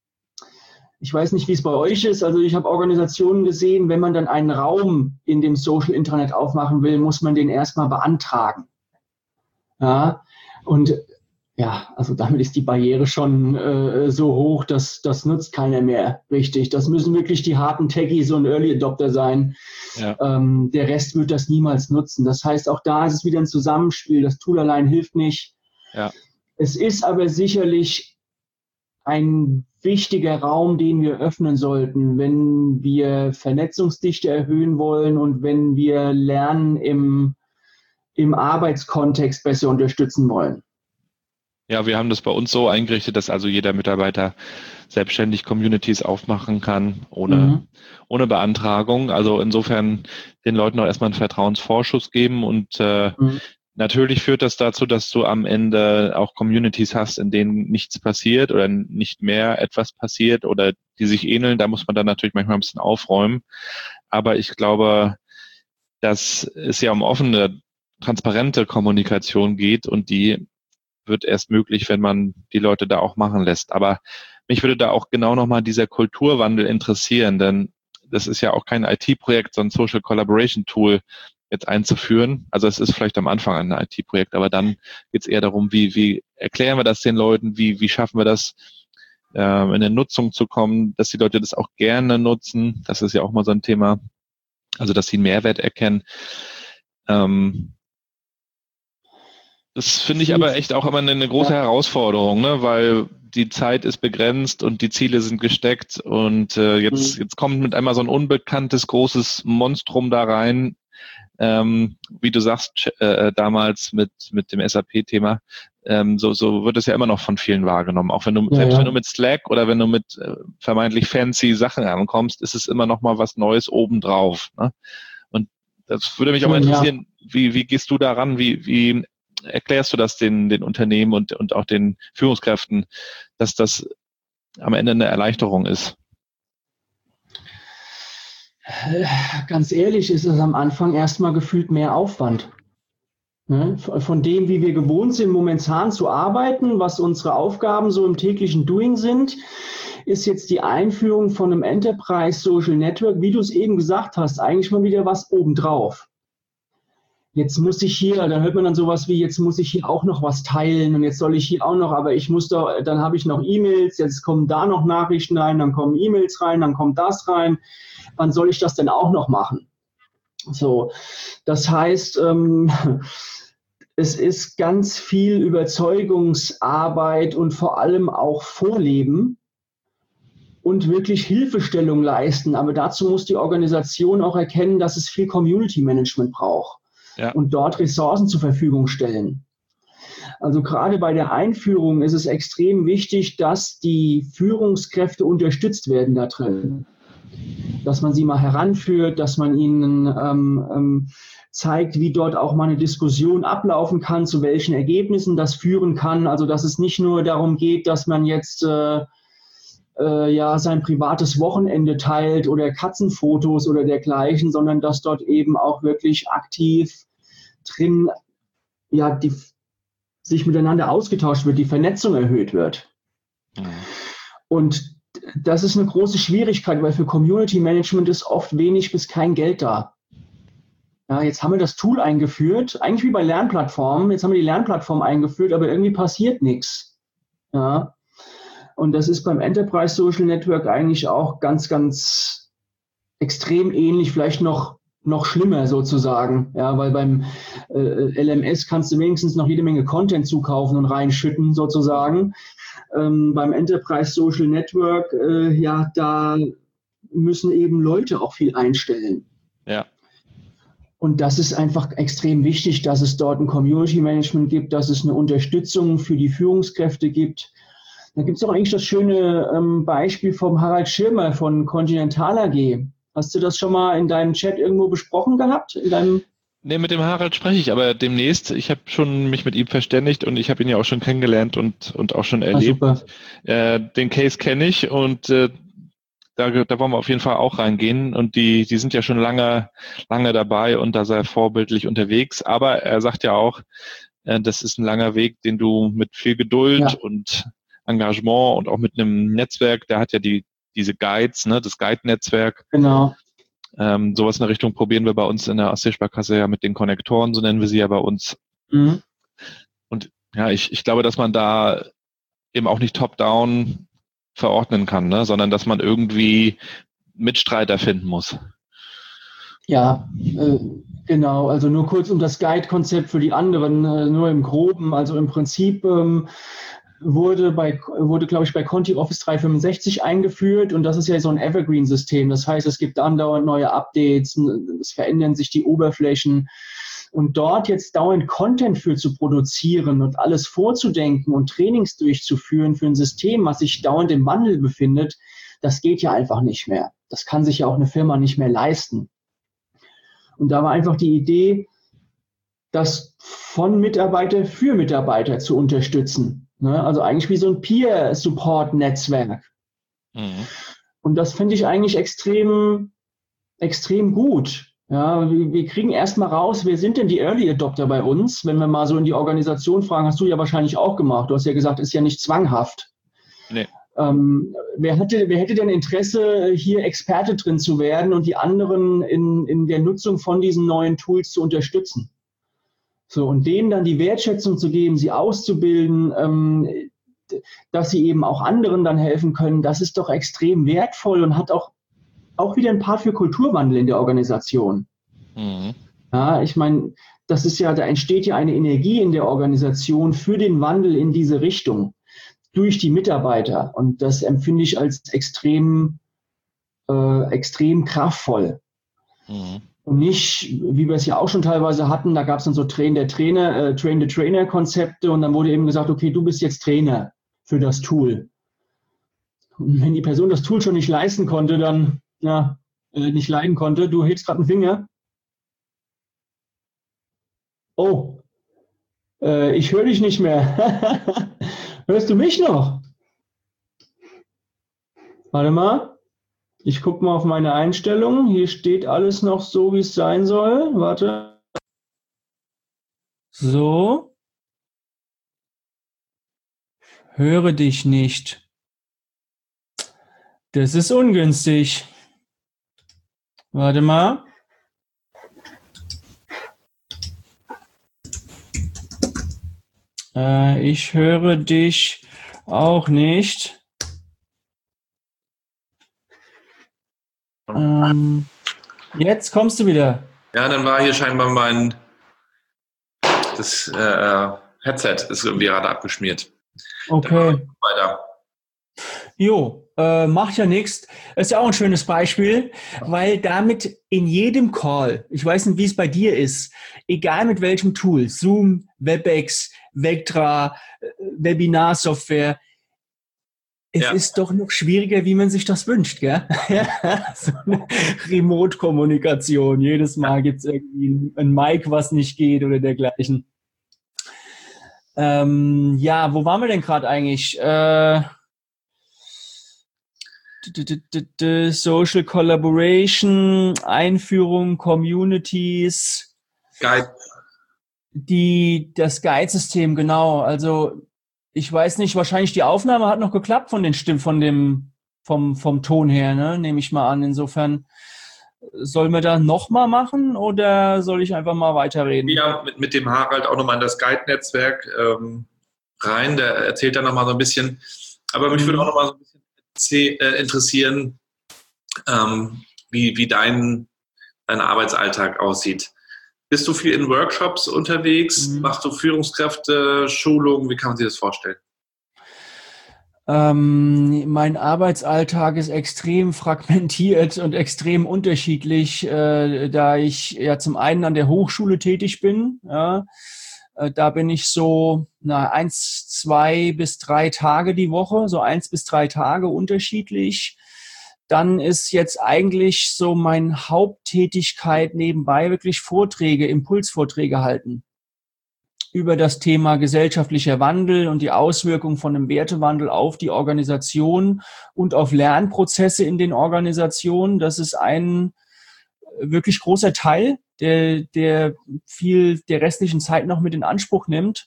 Ich weiß nicht, wie es bei euch ist. Also ich habe Organisationen gesehen, wenn man dann einen Raum in dem Social Intranet aufmachen will, muss man den erstmal beantragen. Ja, und ja, also damit ist die Barriere schon äh, so hoch, dass das nutzt keiner mehr richtig. Das müssen wirklich die harten Techies und Early Adopter sein. Ja. Ähm, der Rest wird das niemals nutzen. Das heißt, auch da ist es wieder ein Zusammenspiel. Das Tool allein hilft nicht. Ja. Es ist aber sicherlich ein wichtiger Raum, den wir öffnen sollten, wenn wir Vernetzungsdichte erhöhen wollen und wenn wir Lernen im, im Arbeitskontext besser unterstützen wollen. Ja, wir haben das bei uns so eingerichtet, dass also jeder Mitarbeiter selbstständig Communities aufmachen kann, ohne, mhm. ohne Beantragung. Also insofern den Leuten auch erstmal einen Vertrauensvorschuss geben und äh, mhm. natürlich führt das dazu, dass du am Ende auch Communities hast, in denen nichts passiert oder nicht mehr etwas passiert oder die sich ähneln. Da muss man dann natürlich manchmal ein bisschen aufräumen. Aber ich glaube, dass es ja um offene, transparente Kommunikation geht und die wird erst möglich, wenn man die Leute da auch machen lässt. Aber mich würde da auch genau nochmal dieser Kulturwandel interessieren, denn das ist ja auch kein I T-Projekt, sondern Social Collaboration Tool jetzt einzuführen. Also es ist vielleicht am Anfang ein I T-Projekt, aber dann geht es eher darum, wie, wie erklären wir das den Leuten, wie, wie schaffen wir das, äh, in eine Nutzung zu kommen, dass die Leute das auch gerne nutzen. Das ist ja auch mal so ein Thema. Also dass sie einen Mehrwert erkennen. Ähm, Das finde ich aber echt auch immer eine große Herausforderung, ne? Weil die Zeit ist begrenzt und die Ziele sind gesteckt und äh, jetzt, jetzt kommt mit einmal so ein unbekanntes, großes Monstrum da rein, ähm, wie du sagst, äh, damals mit, mit dem S A P-Thema. Ähm, so, so wird es ja immer noch von vielen wahrgenommen. Auch wenn du, ja, selbst ja. wenn du mit Slack oder wenn du mit äh, vermeintlich fancy Sachen ankommst, ist es immer noch mal was Neues obendrauf, ne? Und das würde mich auch interessieren, ja. wie, wie gehst du daran, wie, wie erklärst du das den, den Unternehmen und, und auch den Führungskräften, dass das am Ende eine Erleichterung ist? Ganz ehrlich, ist es am Anfang erstmal gefühlt mehr Aufwand. Ne? Von dem, wie wir gewohnt sind, momentan zu arbeiten, was unsere Aufgaben so im täglichen Doing sind, ist jetzt die Einführung von einem Enterprise Social Network, wie du es eben gesagt hast, eigentlich mal wieder was obendrauf. Jetzt muss ich hier, da hört man dann sowas wie, jetzt muss ich hier auch noch was teilen und jetzt soll ich hier auch noch, aber ich muss doch, dann habe ich noch E-Mails, jetzt kommen da noch Nachrichten rein, dann kommen E-Mails rein, dann kommt das rein. Wann soll ich das denn auch noch machen? So, das heißt, ähm, es ist ganz viel Überzeugungsarbeit und vor allem auch Vorleben und wirklich Hilfestellung leisten. Aber dazu muss die Organisation auch erkennen, dass es viel Community Management braucht. Ja. Und dort Ressourcen zur Verfügung stellen. Also gerade bei der Einführung ist es extrem wichtig, dass die Führungskräfte unterstützt werden da drin. Dass man sie mal heranführt, dass man ihnen ähm, ähm, zeigt, wie dort auch mal eine Diskussion ablaufen kann, zu welchen Ergebnissen das führen kann. Also dass es nicht nur darum geht, dass man jetzt äh, äh, ja sein privates Wochenende teilt oder Katzenfotos oder dergleichen, sondern dass dort eben auch wirklich aktiv drin ja die sich miteinander ausgetauscht wird, die Vernetzung erhöht wird. Mhm. Und das ist eine große Schwierigkeit, weil für Community Management ist oft wenig bis kein Geld da. Ja, jetzt haben wir das Tool eingeführt, eigentlich wie bei Lernplattformen. Jetzt haben wir die Lernplattform eingeführt, aber irgendwie passiert nichts. Ja. Und das ist beim Enterprise Social Network eigentlich auch ganz, ganz extrem ähnlich, vielleicht noch, noch schlimmer sozusagen. Ja, weil beim äh, L M S kannst du wenigstens noch jede Menge Content zukaufen und reinschütten sozusagen. Ähm, beim Enterprise Social Network, äh, ja, da müssen eben Leute auch viel einstellen. Ja. Und das ist einfach extrem wichtig, dass es dort ein Community Management gibt, dass es eine Unterstützung für die Führungskräfte gibt. Da gibt es auch eigentlich das schöne ähm, Beispiel vom Harald Schirmer von Continental A G. Hast du das schon mal in deinem Chat irgendwo besprochen gehabt? In deinem Nee, mit dem Harald spreche ich aber demnächst. Ich habe schon mich mit ihm verständigt und ich habe ihn ja auch schon kennengelernt und, und auch schon erlebt. Ah, äh, den Case kenne ich und äh, da, da wollen wir auf jeden Fall auch reingehen. Und die, die sind ja schon lange, lange dabei und da sehr vorbildlich unterwegs. Aber er sagt ja auch, äh, das ist ein langer Weg, den du mit viel Geduld ja. und Engagement und auch mit einem Netzwerk, der hat ja die diese Guides, ne, das Guide-Netzwerk. Genau. Ähm, sowas in der Richtung probieren wir bei uns in der Ostseesparkasse ja mit den Konnektoren, so nennen wir sie ja bei uns. Mhm. Und ja, ich, ich glaube, dass man da eben auch nicht top-down verordnen kann, ne, sondern dass man irgendwie Mitstreiter finden muss. Ja, äh, genau. Also nur kurz um das Guide-Konzept für die anderen, äh, nur im Groben. Also im Prinzip ähm, wurde, bei, wurde, glaube ich, bei Conti Office dreihundertfünfundsechzig eingeführt und das ist ja so ein Evergreen-System. Das heißt, es gibt andauernd neue Updates, es verändern sich die Oberflächen und dort jetzt dauernd Content für zu produzieren und alles vorzudenken und Trainings durchzuführen für ein System, was sich dauernd im Wandel befindet, das geht ja einfach nicht mehr. Das kann sich ja auch eine Firma nicht mehr leisten. Und da war einfach die Idee, das von Mitarbeiter für Mitarbeiter zu unterstützen. Also eigentlich wie so ein Peer-Support-Netzwerk. Mhm. Und das finde ich eigentlich extrem, extrem gut. Ja, wir, wir kriegen erstmal raus, wer sind denn die Early Adopter bei uns? Wenn wir mal so in die Organisation fragen, hast du ja wahrscheinlich auch gemacht. Du hast ja gesagt, ist ja nicht zwanghaft. Nee. Ähm, wer, hatte, wer hätte denn Interesse, hier Experte drin zu werden und die anderen in, in der Nutzung von diesen neuen Tools zu unterstützen? So, und denen dann die Wertschätzung zu geben, sie auszubilden, ähm, dass sie eben auch anderen dann helfen können, das ist doch extrem wertvoll und hat auch, auch wieder ein Part für Kulturwandel in der Organisation. Mhm. Ja, ich meine, das ist ja, da entsteht ja eine Energie in der Organisation für den Wandel in diese Richtung durch die Mitarbeiter. Und das empfinde ich als extrem, äh, extrem kraftvoll. Mhm. Und nicht, wie wir es ja auch schon teilweise hatten, da gab es dann so Train-the-Trainer, äh, Train-the-Trainer-Konzepte und dann wurde eben gesagt, okay, du bist jetzt Trainer für das Tool. Und wenn die Person das Tool schon nicht leisten konnte, dann, ja, äh, nicht leiden konnte, du hebst gerade einen Finger. Oh, äh, ich höre dich nicht mehr. Hörst du mich noch? Warte mal. Ich gucke mal auf meine Einstellungen. Hier steht alles noch so, wie es sein soll. Warte. So. Höre dich nicht. Das ist ungünstig. Warte mal. Äh, ich höre dich auch nicht. Ähm, jetzt kommst du wieder. Ja, dann war hier scheinbar mein das äh, Headset ist irgendwie gerade abgeschmiert. Okay. Weiter. Jo, äh, macht ja nichts. Das ist ja auch ein schönes Beispiel, weil damit in jedem Call, ich weiß nicht, wie es bei dir ist, egal mit welchem Tool, Zoom, WebEx, Vectra, Webinarsoftware, es ja. ist doch noch schwieriger, wie man sich das wünscht, gell? So eine Remote-Kommunikation. Jedes Mal gibt es irgendwie ein Mic, was nicht geht oder dergleichen. Ähm, ja, wo waren wir denn gerade eigentlich? Äh, Social Collaboration, Einführung, Communities. Guide. Die, das Guide-System, genau. Also ich weiß nicht, wahrscheinlich die Aufnahme hat noch geklappt von den Stimmen, von dem, vom, vom Ton her, ne? Nehme ich mal an. Insofern, sollen wir da nochmal machen oder soll ich einfach mal weiterreden? Ja, mit, mit dem Harald auch nochmal in das Guide-Netzwerk ähm, rein. Der erzählt dann nochmal so ein bisschen. Aber mich mhm. würde auch nochmal so ein bisschen äh, interessieren, ähm, wie, wie dein, dein Arbeitsalltag aussieht. Bist du viel in Workshops unterwegs? Mhm. Machst du Führungskräfte, Schulungen? Wie kann man sich das vorstellen? Ähm, mein Arbeitsalltag ist extrem fragmentiert und extrem unterschiedlich, äh, da ich ja zum einen an der Hochschule tätig bin. Ja, äh, da bin ich so na, eins, zwei bis drei Tage die Woche, so eins bis drei Tage unterschiedlich. Dann ist jetzt eigentlich so meine Haupttätigkeit nebenbei wirklich Vorträge, Impulsvorträge halten über das Thema gesellschaftlicher Wandel und die Auswirkungen von einem Wertewandel auf die Organisation und auf Lernprozesse in den Organisationen. Das ist ein wirklich großer Teil, der, der viel der restlichen Zeit noch mit in Anspruch nimmt.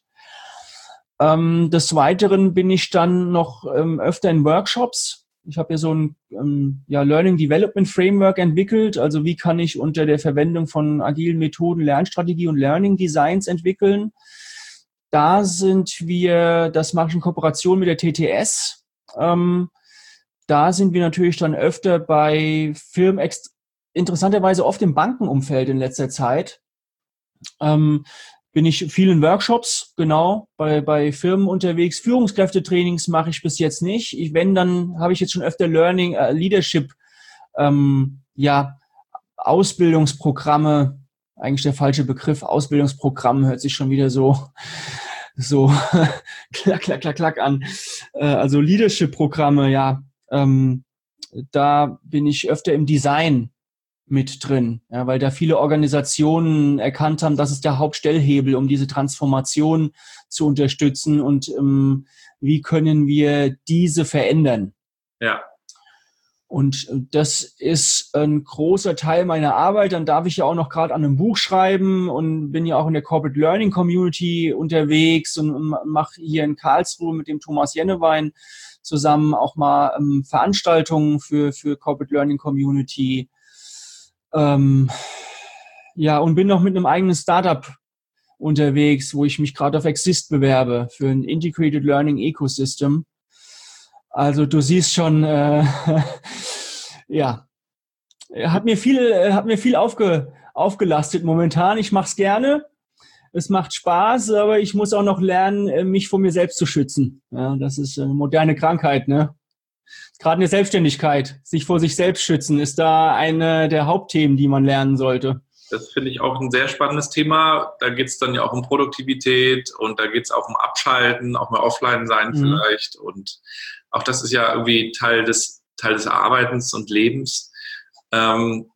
Ähm, des Weiteren bin ich dann noch ähm, öfter in Workshops. Ich habe ja so ein ähm, ja, Learning Development Framework entwickelt. Also wie kann ich unter der Verwendung von agilen Methoden Lernstrategie und Learning Designs entwickeln? Da sind wir, das mache ich in Kooperation mit der T T S. Ähm, da sind wir natürlich dann öfter bei Firmen, interessanterweise oft im Bankenumfeld in letzter Zeit. Ähm, bin ich viel in Workshops, genau, bei, bei Firmen unterwegs. Führungskräftetrainings mache ich bis jetzt nicht. Ich, wenn, dann habe ich jetzt schon öfter Learning, äh, Leadership, ähm, ja, Ausbildungsprogramme, eigentlich der falsche Begriff, Ausbildungsprogramm hört sich schon wieder so, so klack, klack, klack, klack an. Äh, also Leadership-Programme, ja, ähm, da bin ich öfter im Design mit drin, ja, weil da viele Organisationen erkannt haben, das ist der Hauptstellhebel, um diese Transformation zu unterstützen und ähm, wie können wir diese verändern. Ja. Und das ist ein großer Teil meiner Arbeit. Dann darf ich ja auch noch gerade an einem Buch schreiben und bin ja auch in der Corporate Learning Community unterwegs und mache hier in Karlsruhe mit dem Thomas Jennewein zusammen auch mal ähm, Veranstaltungen für, für Corporate Learning Community. Ähm, ja, und bin noch mit einem eigenen Startup unterwegs, wo ich mich gerade auf Exist bewerbe für ein Integrated Learning Ecosystem. Also du siehst schon, äh, ja, hat mir viel, hat mir viel aufge, aufgelastet momentan. Ich mache es gerne, es macht Spaß, aber ich muss auch noch lernen, mich vor mir selbst zu schützen. Ja, das ist eine moderne Krankheit, ne? Gerade in der Selbstständigkeit, sich vor sich selbst schützen, ist da eine der Hauptthemen, die man lernen sollte. Das finde ich auch ein sehr spannendes Thema. Da geht es dann ja auch um Produktivität und da geht es auch um Abschalten, auch mal offline sein mhm. vielleicht. Und auch das ist ja irgendwie Teil des, Teil des Arbeitens und Lebens. Ähm,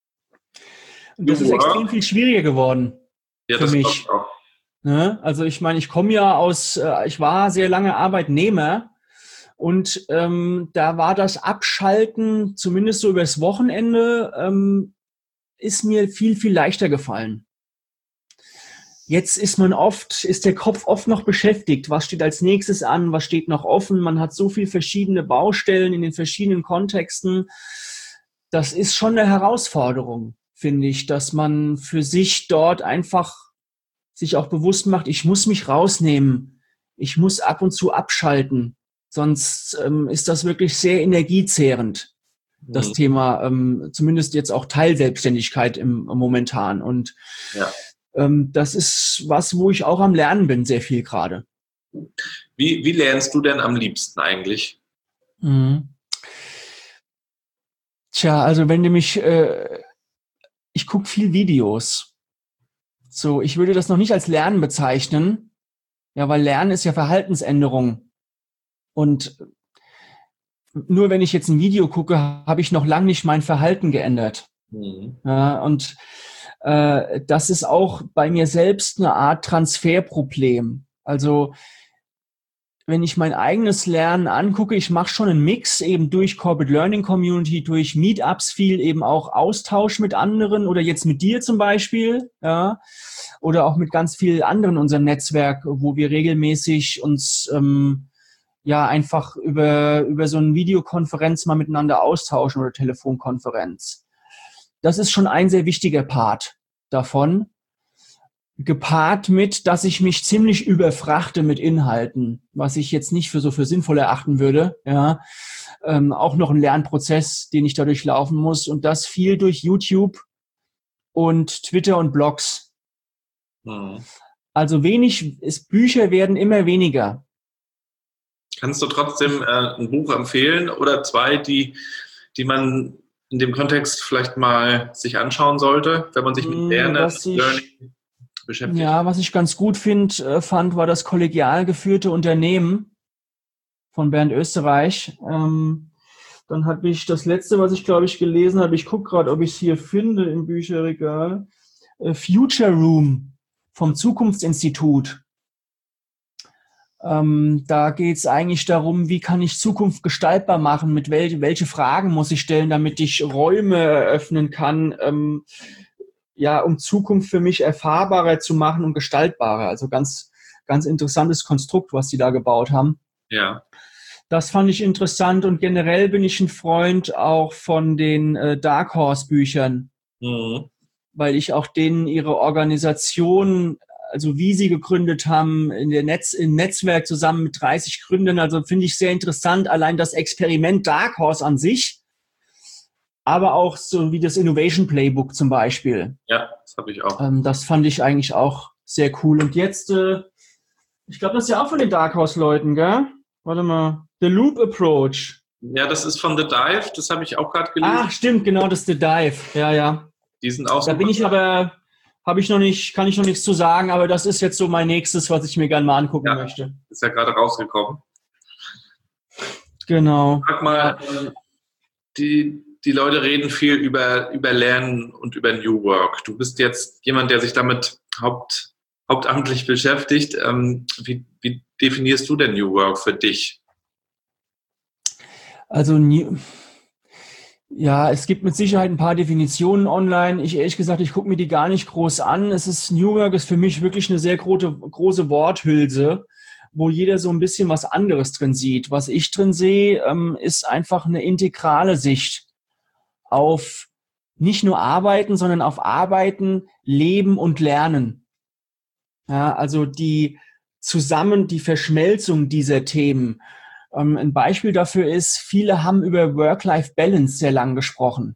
und das ist work. extrem viel schwieriger geworden ja, für das mich. Auch. Ne? Also ich meine, ich komme ja aus, ich war sehr lange Arbeitnehmer. Und ähm, da war das Abschalten, zumindest so übers Wochenende, ähm, ist mir viel, viel leichter gefallen. Jetzt ist man oft, ist der Kopf oft noch beschäftigt. Was steht als nächstes an? Was steht noch offen? Man hat so viele verschiedene Baustellen in den verschiedenen Kontexten. Das ist schon eine Herausforderung, finde ich, dass man für sich dort einfach sich auch bewusst macht, ich muss mich rausnehmen. Ich muss ab und zu abschalten. Sonst ähm, ist das wirklich sehr energiezehrend, das mhm. Thema, ähm, zumindest jetzt auch Teilselbstständigkeit im, im momentan. Und ja. ähm, das ist was, wo ich auch am Lernen bin, sehr viel gerade. Wie, wie lernst du denn am liebsten eigentlich? Mhm. Tja, also wenn du mich, äh, ich gucke viel Videos. So, ich würde das noch nicht als Lernen bezeichnen, ja, weil Lernen ist ja Verhaltensänderung. Und nur wenn ich jetzt ein Video gucke, habe ich noch lange nicht mein Verhalten geändert. Mhm. Ja, und äh, das ist auch bei mir selbst eine Art Transferproblem. Also wenn ich mein eigenes Lernen angucke, ich mache schon einen Mix eben durch Corporate Learning Community, durch Meetups viel eben auch Austausch mit anderen oder jetzt mit dir zum Beispiel, ja, oder auch mit ganz vielen anderen in unserem Netzwerk, wo wir regelmäßig uns ähm, ja einfach über über so eine Videokonferenz mal miteinander austauschen oder Telefonkonferenz. Das ist schon ein sehr wichtiger Part davon. Gepaart mit, dass ich mich ziemlich überfrachte mit Inhalten, was ich jetzt nicht für so für sinnvoll erachten würde. Ja, ähm, auch noch ein Lernprozess, den ich dadurch laufen muss, und das viel durch YouTube und Twitter und Blogs. Mhm. Also wenig, ist, Bücher werden immer weniger. Kannst du trotzdem äh, ein Buch empfehlen oder zwei, die, die man in dem Kontext vielleicht mal sich anschauen sollte, wenn man sich mit Lernen, Learning beschäftigt? Ja, was ich ganz gut find, äh, fand, war das kollegial geführte Unternehmen von Bernd Österreich. Ähm, dann habe ich das letzte, was ich glaube ich gelesen habe, ich gucke gerade, ob ich es hier finde im Bücherregal, äh, Future Room vom Zukunftsinstitut. Ähm, da geht es eigentlich darum, wie kann ich Zukunft gestaltbar machen, mit wel welche Fragen muss ich stellen, damit ich Räume eröffnen kann, ähm, ja, um Zukunft für mich erfahrbarer zu machen und gestaltbarer. Also ganz, ganz interessantes Konstrukt, was die da gebaut haben. Ja. Das fand ich interessant, und generell bin ich ein Freund auch von den äh, Dark Horse Büchern, mhm. weil ich auch denen ihre Organisation, also wie sie gegründet haben, in der Netz, im Netzwerk zusammen mit dreißig Gründern, also finde ich sehr interessant, allein das Experiment Dark Horse an sich, aber auch so wie das Innovation Playbook zum Beispiel. Ja, das habe ich auch. Ähm, das fand ich eigentlich auch sehr cool. Und jetzt, äh, ich glaube, das ist ja auch von den Dark Horse Leuten, gell? Warte mal. The Loop Approach. Ja, das ist von The Dive, das habe ich auch gerade gelesen. Ach, stimmt, genau, das ist The Dive. Ja, ja. Die sind auch Da bin ich aber, habe ich noch nicht, kann ich noch nichts zu sagen, aber das ist jetzt so mein nächstes, was ich mir gerne mal angucken ja, möchte. Ist ja gerade rausgekommen. Genau. Sag mal, die, die Leute reden viel über, über Lernen und über New Work. Du bist jetzt jemand, der sich damit haupt, hauptamtlich beschäftigt. Ähm, wie, wie definierst du denn New Work für dich? Also, ja, es gibt mit Sicherheit ein paar Definitionen online. Ich ehrlich gesagt, ich gucke mir die gar nicht groß an. Es ist, New Work ist für mich wirklich eine sehr große, große Worthülse, wo jeder so ein bisschen was anderes drin sieht. Was ich drin sehe, ähm, ist einfach eine integrale Sicht auf nicht nur Arbeiten, sondern auf Arbeiten, Leben und Lernen. Ja, also die zusammen, die Verschmelzung dieser Themen. Ähm, ein Beispiel dafür ist, viele haben über Work-Life-Balance sehr lang gesprochen.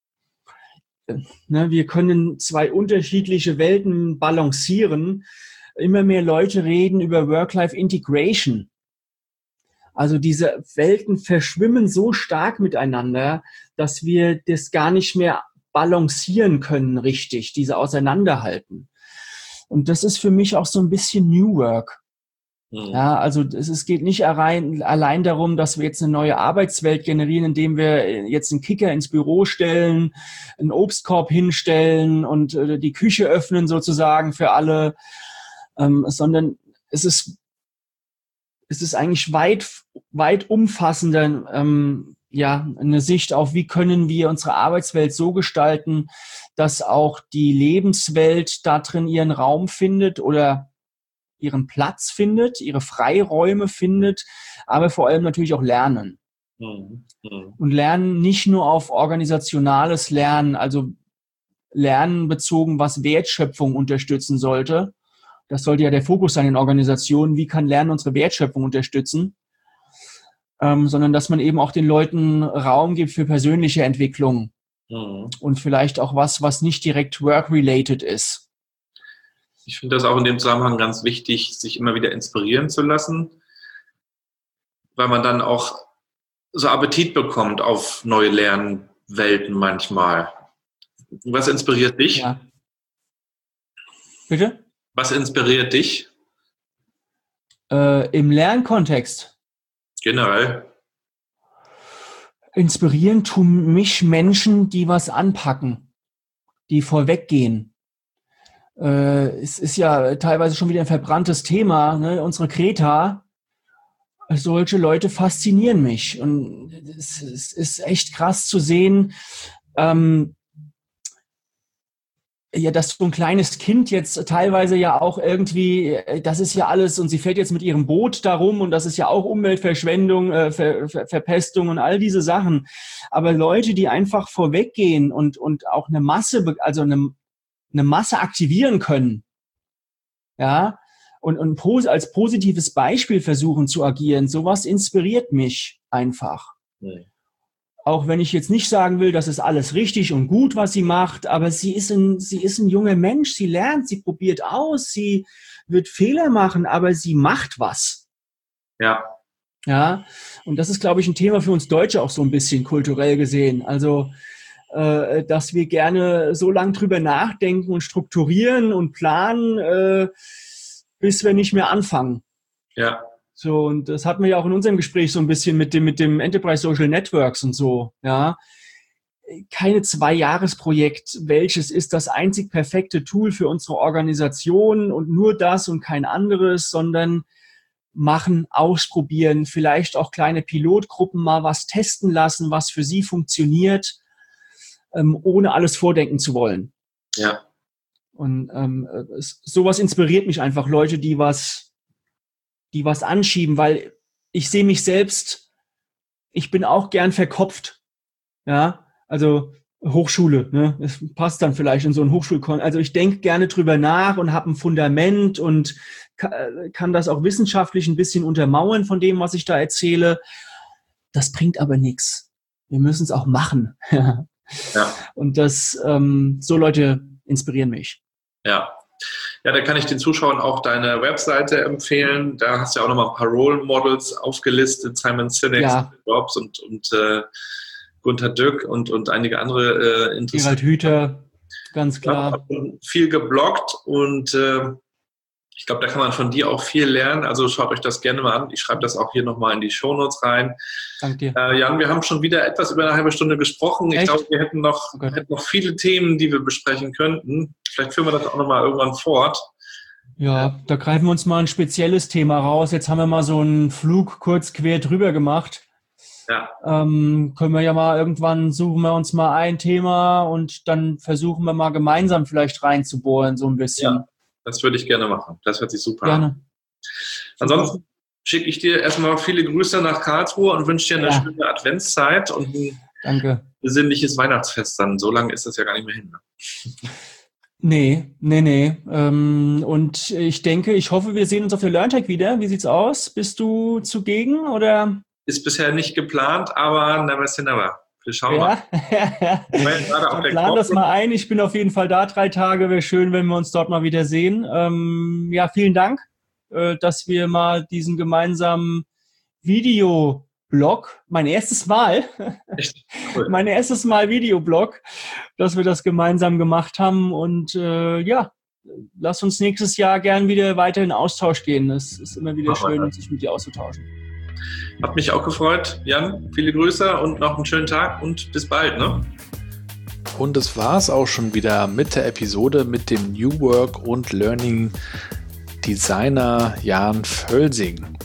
Ne, wir können zwei unterschiedliche Welten balancieren. Immer mehr Leute reden über Work-Life-Integration. Also diese Welten verschwimmen so stark miteinander, dass wir das gar nicht mehr balancieren können richtig, diese auseinanderhalten. Und das ist für mich auch so ein bisschen New Work. Mhm. Ja, also es, es geht nicht allein, allein darum, dass wir jetzt eine neue Arbeitswelt generieren, indem wir jetzt einen Kicker ins Büro stellen, einen Obstkorb hinstellen und äh, die Küche öffnen sozusagen für alle, ähm, sondern es ist es ist eigentlich weit, weit umfassender, ähm, ja, eine Sicht auf, wie können wir unsere Arbeitswelt so gestalten, dass auch die Lebenswelt da drin ihren Raum findet oder ihren Platz findet, ihre Freiräume findet, aber vor allem natürlich auch Lernen. Mhm. Mhm. Und Lernen nicht nur auf organisationales Lernen, also Lernen bezogen, was Wertschöpfung unterstützen sollte. Das sollte ja der Fokus sein in Organisationen. Wie kann Lernen unsere Wertschöpfung unterstützen? Ähm, sondern dass man eben auch den Leuten Raum gibt für persönliche Entwicklung. Mhm. Und vielleicht auch was, was nicht direkt work-related ist. Ich finde das auch in dem Zusammenhang ganz wichtig, sich immer wieder inspirieren zu lassen, weil man dann auch so Appetit bekommt auf neue Lernwelten manchmal. Was inspiriert dich? Ja. Bitte? Was inspiriert dich? Äh, Im Lernkontext. Generell. Inspirieren tun mich Menschen, die was anpacken, die vorweggehen. Äh, es ist ja teilweise schon wieder ein verbranntes Thema, ne? Unsere Kreta. Solche Leute faszinieren mich. Und es, es ist echt krass zu sehen, ähm, ja, dass so ein kleines Kind jetzt teilweise ja auch irgendwie, das ist ja alles, und sie fährt jetzt mit ihrem Boot darum und das ist ja auch Umweltverschwendung, äh, Ver, Ver, Verpestung und all diese Sachen. Aber Leute, die einfach vorweggehen und, und auch eine Masse, also eine, eine Masse aktivieren können, ja, und, und als positives Beispiel versuchen zu agieren, sowas inspiriert mich einfach. Nee. Auch wenn ich jetzt nicht sagen will, das ist alles richtig und gut, was sie macht, aber sie ist ein, sie ist ein junger Mensch, sie lernt, sie probiert aus, sie wird Fehler machen, aber sie macht was. Ja. Ja, und das ist, glaube ich, ein Thema für uns Deutsche auch so ein bisschen kulturell gesehen. Also, äh, dass wir gerne so lang drüber nachdenken und strukturieren und planen, äh, bis wir nicht mehr anfangen. Ja. So, und das hatten wir ja auch in unserem Gespräch so ein bisschen mit dem, mit dem Enterprise Social Networks und so, ja. Keine Zwei-Jahres-Projekt, welches ist das einzig perfekte Tool für unsere Organisation und nur das und kein anderes, sondern machen, ausprobieren, vielleicht auch kleine Pilotgruppen mal was testen lassen, was für sie funktioniert, ähm, ohne alles vordenken zu wollen. Ja. Und ähm, es, sowas inspiriert mich einfach, Leute, die was die was anschieben, weil ich sehe mich selbst, ich bin auch gern verkopft, ja, also Hochschule, ne, das passt dann vielleicht in so einen Hochschulkon, also ich denke gerne drüber nach und habe ein Fundament und kann das auch wissenschaftlich ein bisschen untermauern von dem, was ich da erzähle, das bringt aber nichts, wir müssen es auch machen, ja. Und das, ähm, so Leute inspirieren mich. Ja. Ja, da kann ich den Zuschauern auch deine Webseite empfehlen. Da hast du ja auch nochmal ein paar Role Models aufgelistet, Simon Sinek, ja. Jobs und, und äh, Gunter Dück und, und einige andere äh, interessante. Gerald Hüther, ganz klar. Ja, viel gebloggt und äh, ich glaube, da kann man von dir auch viel lernen. Also schaut euch das gerne mal an. Ich schreibe das auch hier nochmal in die Shownotes rein. Danke dir. Äh, Jan, wir haben schon wieder etwas über eine halbe Stunde gesprochen. Echt? Ich glaube, wir hätten noch, okay. hätten noch viele Themen, die wir besprechen könnten. Vielleicht führen wir das auch nochmal irgendwann fort. Ja, da greifen wir uns mal ein spezielles Thema raus. Jetzt haben wir mal so einen Flug kurz quer drüber gemacht. Ja. Ähm, können wir ja mal irgendwann, suchen wir uns mal ein Thema und dann versuchen wir mal gemeinsam vielleicht reinzubohren, so ein bisschen. Ja. Das würde ich gerne machen. Das hört sich super gerne. an. Ansonsten schicke ich dir erstmal viele Grüße nach Karlsruhe und wünsche dir eine ja. schöne Adventszeit und ein Danke. besinnliches Weihnachtsfest dann. So lange ist das ja gar nicht mehr hin. Nee, nee, nee. Ähm, und ich denke, ich hoffe, wir sehen uns auf der LearnTech wieder. Wie sieht's aus? Bist du zugegen oder? Ist bisher nicht geplant, aber never say never. Wir schauen ja. mal. Ich plan das mal ein. Ich bin auf jeden Fall da drei Tage. Wäre schön, wenn wir uns dort mal wieder sehen. Ähm, ja, vielen Dank, äh, dass wir mal diesen gemeinsamen Videoblog, mein erstes Mal, Echt? Cool. mein erstes Mal Videoblog, dass wir das gemeinsam gemacht haben. Und äh, ja, lass uns nächstes Jahr gern wieder weiter in Austausch gehen. Es ist immer wieder Mach schön, sich mit dir auszutauschen. Hat mich auch gefreut. Jan, viele Grüße und noch einen schönen Tag und bis bald. Ne? Und das war's auch schon wieder mit der Episode mit dem New Work und Learning Designer Jan Völsing.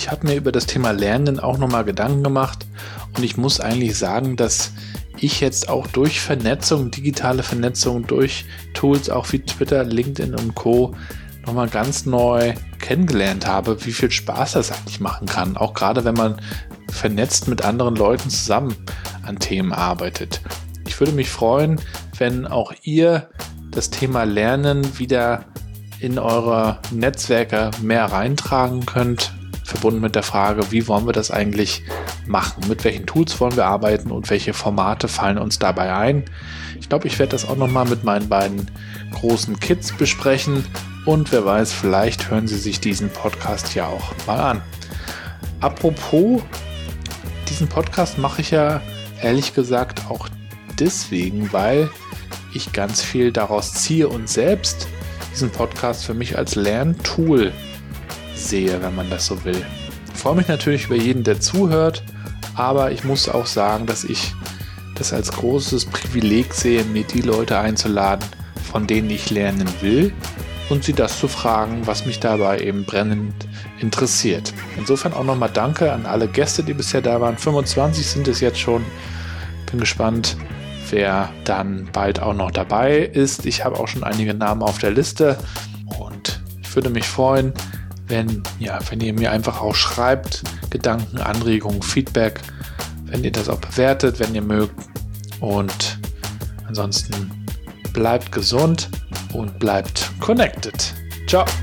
ich habe mir über das Thema Lernen auch nochmal Gedanken gemacht und ich muss eigentlich sagen, dass ich jetzt auch durch Vernetzung, digitale Vernetzung, durch Tools auch wie Twitter, LinkedIn und Co. nochmal ganz neu kennengelernt habe, wie viel Spaß das eigentlich machen kann. Auch gerade wenn man vernetzt mit anderen Leuten zusammen an Themen arbeitet. Ich würde mich freuen, wenn auch ihr das Thema Lernen wieder in eure Netzwerke mehr reintragen könnt, verbunden mit der Frage, wie wollen wir das eigentlich machen, mit welchen Tools wollen wir arbeiten und welche Formate fallen uns dabei ein. Ich glaube, ich werde das auch nochmal mit meinen beiden großen Kids besprechen und wer weiß, vielleicht hören sie sich diesen Podcast ja auch mal an. Apropos, diesen Podcast mache ich ja ehrlich gesagt auch deswegen, weil ich ganz viel daraus ziehe und selbst diesen Podcast für mich als Lerntool sehe, wenn man das so will. Ich freue mich natürlich über jeden, der zuhört, aber ich muss auch sagen, dass ich das als großes Privileg sehe, mir die Leute einzuladen, von denen ich lernen will und sie das zu fragen, was mich dabei eben brennend interessiert. Insofern auch nochmal Danke an alle Gäste, die bisher da waren. fünfundzwanzig sind es jetzt schon. Bin gespannt, wer dann bald auch noch dabei ist. Ich habe auch schon einige Namen auf der Liste und ich würde mich freuen, wenn, ja, wenn ihr mir einfach auch schreibt, Gedanken, Anregungen, Feedback, wenn ihr das auch bewertet, wenn ihr mögt. Und ansonsten bleibt gesund und bleibt connected. Ciao.